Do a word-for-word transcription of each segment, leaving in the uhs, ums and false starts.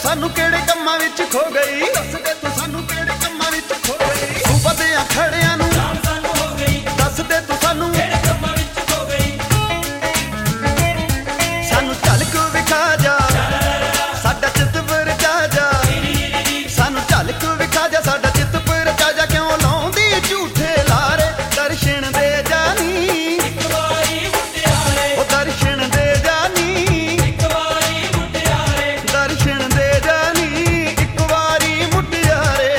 ਸਾਨੂੰ ਕਿਹੜੇ ਕੰਮਾਂ ਵਿੱਚ ਖੋ ਗਈ, ਦੱਸ ਦੇ ਤੂੰ ਸਾਨੂੰ ਕਿਹੜੇ ਕੰਮਾਂ ਵਿੱਚ ਖੋ ਗਈ। ਤੂੰ ਵਧਿਆਂ ਖੜਿਆਂ ਨੂੰ ਜਾਣ ਸਾਨੂੰ ਹੋ ਗਈ, ਦੱਸ ਦੇ ਤੂੰ ਸਾਨੂੰ ਕਿਹੜੇ ਕੰਮਾਂ ਵਿੱਚ ਖੋ ਗਈ। ਸਾਨੂੰ ਝਲਕ ਵਿਖਾ ਜਾ ਸਾਡਾ ਚਿੱਤ ਵਰਜਾ ਜਾ, ਸਾਨੂੰ ਝਲਕ ਵਿਖਾ ਜਾ ਸਾਡਾ ਚਿੱਤ ਵਰਜਾ ਜਾ। ਕਿਉਂ ਲਾਉਂਦੀ ਝੂਠੇ ਲਾਰੇ ਦਰਸ਼ਨ ਦੇ ਜਾਨੀ, ਇੱਕ ਵਾਰੀ ਮੁਟਿਆਰੇ, ਉਹ ਦਰਸ਼ਨ ਦੇ ਜਾਨੀ, ਇੱਕ ਵਾਰੀ ਮੁਟਿਆਰੇ। ਦਰਸ਼ਨ ਦੇ ਜਾਨੀ ਇੱਕ ਵਾਰੀ ਮੁਟਿਆਰੇ।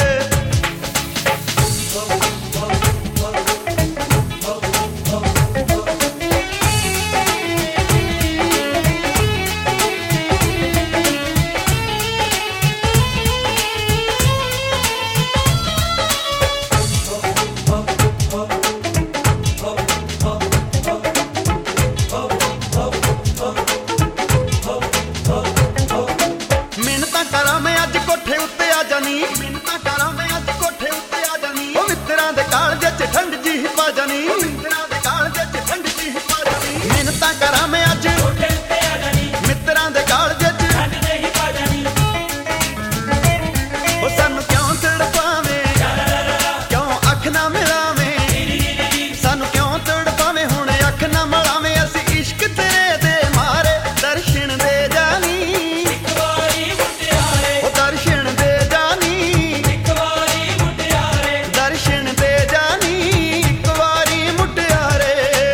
ਮਿੰਨਤਾਂ ਕਰਾਂ ਮੈਂ ਅੱਜ ਕੋਠੇ ਉੱਤੇ ਆ ਜਾਨੀ, ਮਿੰਨਤਾਂ ਕਰਾਂ ਮੈਂ ਅੱਜ ਕੋਠੇ ਉੱਤੇ ਆ ਜਾਨੀ। ਉਹ ਮਿੱਤਰਾਂ ਦੇ ਕਾਲਜੇ 'ਚ ਠੰਡ ਜੀ ਪਾ ਜਾਨੀ, ਮਿੱਤਰਾਂ ਦੇ ਕਾਲਜੇ 'ਚ ਠੰਡ ਜੀ ਪਾ ਜਾਨੀ। ਮਿੰਨਤਾਂ ਕਰਾਂ ਮੈਂ ਅੱਜ ਕੋਠੇ ਉੱਤੇ ਆ ਜਾਨੀ, ਮਿੱਤਰਾਂ ਦੇ ਕਾਲਜੇ 'ਚ ਠੰਡ ਦੇ ਹੀ ਪਾ ਜਾਨੀ। ਉਹ ਸਾਨੂੰ ਕਿਉਂ ਤੜਪਾਵੇਂ, ਕਿਉਂ ਅੱਖ ਨਾ ਮਿਲਾਵੇਂ, ਸਾਨੂੰ ਕਿਉਂ ਤੜਪਾਵੇਂ ਹੁਣ ਅੱਖ ਨਾ ਮਿਲਾਵੇਂ। ਅਸੀਂ ਇਸ਼ਕ ਤੇਰੇ ਦੇ ਮਾਰੇ ਦਰਸ਼ਨ ਦੇ ਜਾਨੀ, ਇੱਕ ਵਾਰੀ ਮੁਟਿਆਰੇ, ਉਹ ਦਰਸ਼ਨ ਦੇ ਜਾਨੀ, ਇੱਕ ਵਾਰੀ ਮੁਟਿਆਰੇ। ਦਰਸ਼ਨ ਦੇ ਜਾਨੀ ਇੱਕ ਵਾਰੀ ਮੁਟਿਆਰੇ।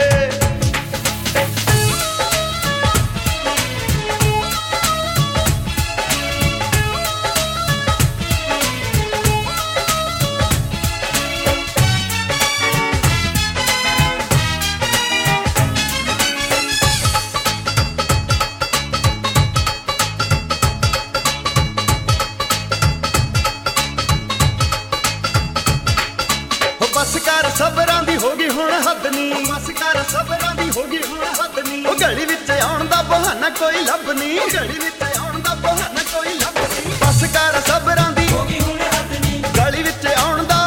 ਉਹ ਬਸ ਕਰ ਸਬਰਾਂ ਦੀ ਹੋ ਗਈ ਹੁਣ ਹੱਦ ਨੀ, ਬਸ ਕਰ ਸਬਰਾਂ ਦੀ ਹੋ ਗਈ ਹੁਣ ਹੱਦ ਨੀ। ਉਹ ਗਲੀ ਵਿੱਚ ਆਉਣ ਦਾ ਬਹਾਨਾ ਕੋਈ ਲੱਭ ਨੀ, ਉਹ ਗਲੀ ਵਿੱਚ ਆਉਣ ਦਾ ਬਹਾਨਾ ਕੋਈ ਲੱਭ ਨੀ। ਬਸ ਕਰ ਸਬਰਾਂ ਦੀ ਹੋ ਗਈ ਹੁਣ ਹੱਦ ਨੀ, ਗਲੀ ਵਿੱਚ ਆਉਣ ਦਾ